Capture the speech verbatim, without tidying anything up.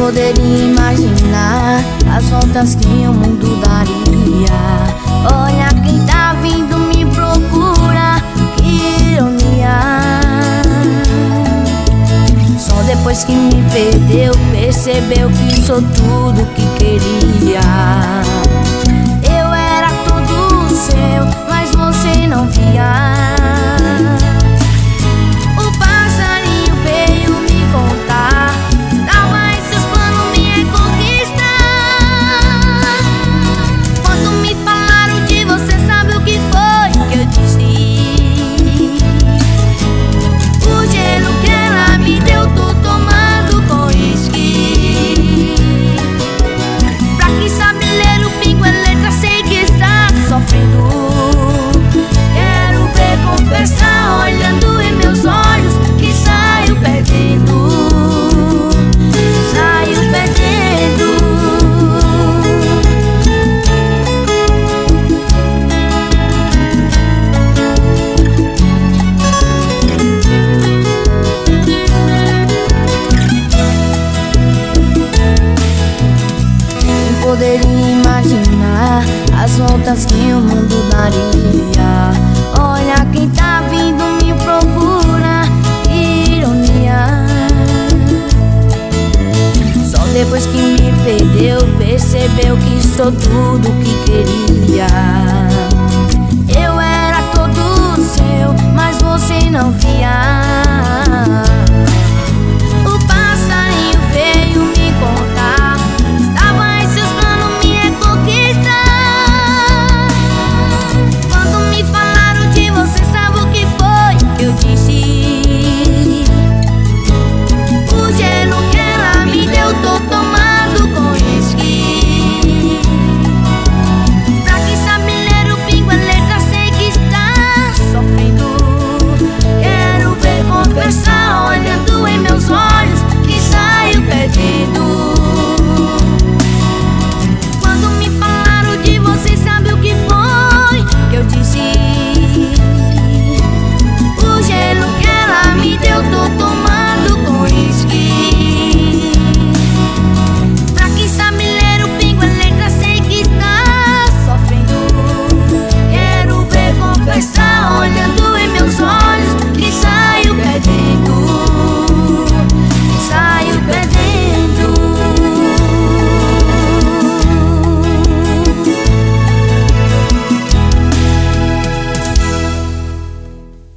poderia imaginar as voltas que o mundo daria. Olha quem tá vindo me procurar, que ironia. Só depois que me perdeu, percebeu que sou tudo que queria. Eu era todo seu, mas você não via. Poderia imaginar as voltas que o mundo daria. Olha quem tá vindo me procurar, que ironia. Só depois que me perdeu, percebeu que sou tudo que queria.